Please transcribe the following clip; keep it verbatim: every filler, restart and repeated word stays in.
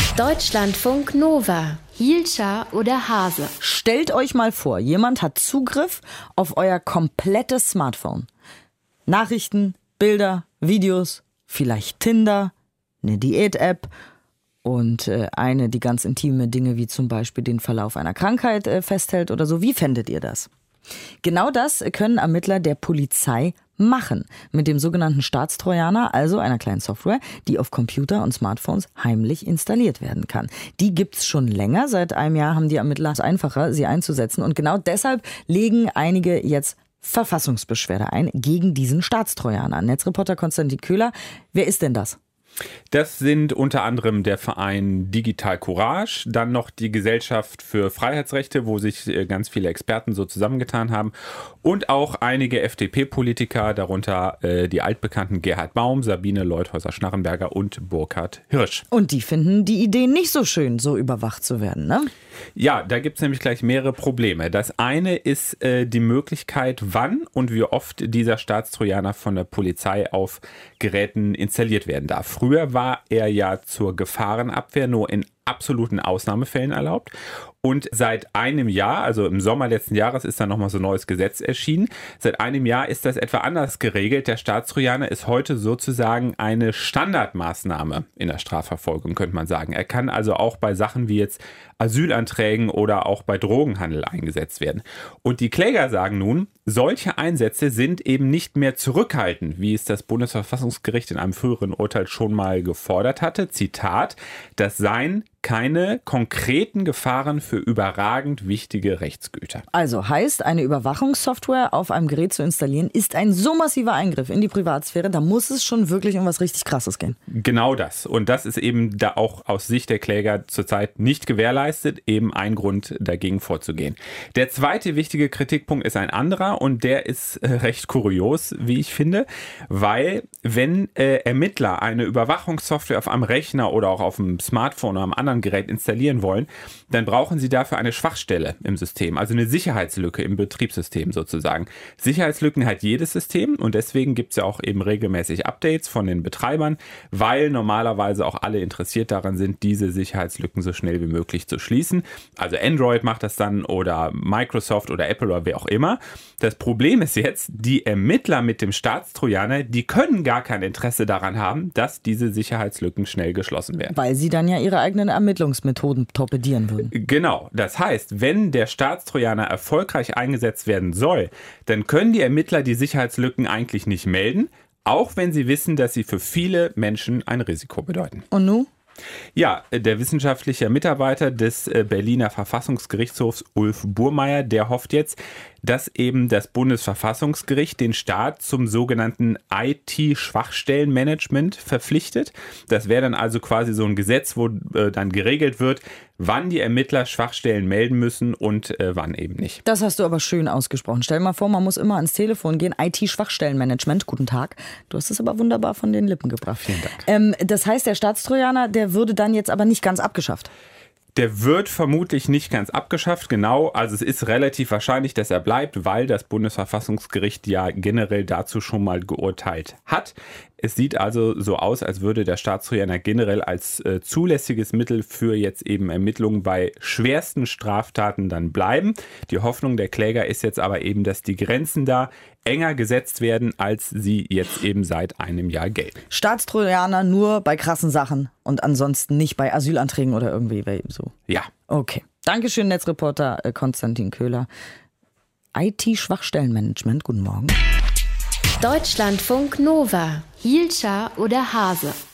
Deutschlandfunk Nova. Hielscher oder Hase? Stellt euch mal vor, jemand hat Zugriff auf euer komplettes Smartphone. Nachrichten, Bilder, Videos, vielleicht Tinder, eine Diät-App und äh, eine, die ganz intime Dinge wie zum Beispiel den Verlauf einer Krankheit äh, festhält oder so. Wie fändet ihr das? Genau das können Ermittler der Polizei machen mit dem sogenannten Staatstrojaner, also einer kleinen Software, die auf Computer und Smartphones heimlich installiert werden kann. Die gibt's schon länger. Seit einem Jahr haben die Ermittler es einfacher, sie einzusetzen. Und genau deshalb legen einige jetzt Verfassungsbeschwerde ein gegen diesen Staatstrojaner. Netzreporter Konstantin Köhler, wer ist denn das? Das sind unter anderem der Verein Digital Courage, dann noch die Gesellschaft für Freiheitsrechte, wo sich ganz viele Experten so zusammengetan haben und auch einige F D P-Politiker, darunter äh, die altbekannten Gerhard Baum, Sabine Leuthäuser-Schnarrenberger und Burkhard Hirsch. Und die finden die Idee nicht so schön, so überwacht zu werden, ne? Ja, da gibt es nämlich gleich mehrere Probleme. Das eine ist äh, die Möglichkeit, wann und wie oft dieser Staatstrojaner von der Polizei auf Geräten installiert werden darf. Früher war er ja zur Gefahrenabwehr nur in absoluten Ausnahmefällen erlaubt. Und seit einem Jahr, also im Sommer letzten Jahres, ist da nochmal so ein neues Gesetz erschienen. Seit einem Jahr ist das etwa anders geregelt. Der Staatstrojaner ist heute sozusagen eine Standardmaßnahme in der Strafverfolgung, könnte man sagen. Er kann also auch bei Sachen wie jetzt Asylanträgen oder auch bei Drogenhandel eingesetzt werden. Und die Kläger sagen nun, solche Einsätze sind eben nicht mehr zurückhaltend, wie es das Bundesverfassungsgericht in einem früheren Urteil schon mal gefordert hatte. Zitat, das seien keine konkreten Gefahren für überragend wichtige Rechtsgüter. Also heißt, eine Überwachungssoftware auf einem Gerät zu installieren, ist ein so massiver Eingriff in die Privatsphäre, da muss es schon wirklich um was richtig Krasses gehen. Genau das. Und das ist eben da auch aus Sicht der Kläger zurzeit nicht gewährleistet, eben ein Grund dagegen vorzugehen. Der zweite wichtige Kritikpunkt ist ein anderer und der ist äh, recht kurios, wie ich finde, weil wenn äh, Ermittler eine Überwachungssoftware auf einem Rechner oder auch auf einem Smartphone oder einem anderen Gerät installieren wollen, dann brauchen sie dafür eine Schwachstelle im System, also eine Sicherheitslücke im Betriebssystem sozusagen. Sicherheitslücken hat jedes System und deswegen gibt es ja auch eben regelmäßig Updates von den Betreibern, weil normalerweise auch alle interessiert daran sind, diese Sicherheitslücken so schnell wie möglich zu schließen. Also Android macht das dann oder Microsoft oder Apple oder wer auch immer. Das Problem ist jetzt, die Ermittler mit dem Staatstrojaner, die können gar kein Interesse daran haben, dass diese Sicherheitslücken schnell geschlossen werden. Weil sie dann ja ihre eigenen Ermittlungsmethoden torpedieren würden. Genau, das heißt, wenn der Staatstrojaner erfolgreich eingesetzt werden soll, dann können die Ermittler die Sicherheitslücken eigentlich nicht melden, auch wenn sie wissen, dass sie für viele Menschen ein Risiko bedeuten. Und nun? Ja, der wissenschaftliche Mitarbeiter des Berliner Verfassungsgerichtshofs Ulf Burmeier, der hofft jetzt, dass eben das Bundesverfassungsgericht den Staat zum sogenannten I T-Schwachstellenmanagement verpflichtet. Das wäre dann also quasi so ein Gesetz, wo äh, dann geregelt wird, wann die Ermittler Schwachstellen melden müssen und äh, wann eben nicht. Das hast du aber schön ausgesprochen. Stell dir mal vor, man muss immer ans Telefon gehen. I T-Schwachstellenmanagement, guten Tag. Du hast es aber wunderbar von den Lippen gebracht. Vielen Dank. Ähm, das heißt, der Staatstrojaner, der würde dann jetzt aber nicht ganz abgeschafft. Der wird vermutlich nicht ganz abgeschafft, genau. Also es ist relativ wahrscheinlich, dass er bleibt, weil das Bundesverfassungsgericht ja generell dazu schon mal geurteilt hat. Es sieht also so aus, als würde der Staatstrojaner generell als äh, zulässiges Mittel für jetzt eben Ermittlungen bei schwersten Straftaten dann bleiben. Die Hoffnung der Kläger ist jetzt aber eben, dass die Grenzen da enger gesetzt werden, als sie jetzt eben seit einem Jahr gelten. Staatstrojaner nur bei krassen Sachen und ansonsten nicht bei Asylanträgen oder irgendwie so. Ja. Okay. Dankeschön, Netzreporter Konstantin Köhler. I T-Schwachstellenmanagement, guten Morgen. Deutschlandfunk Nova. Hielscher oder Hase?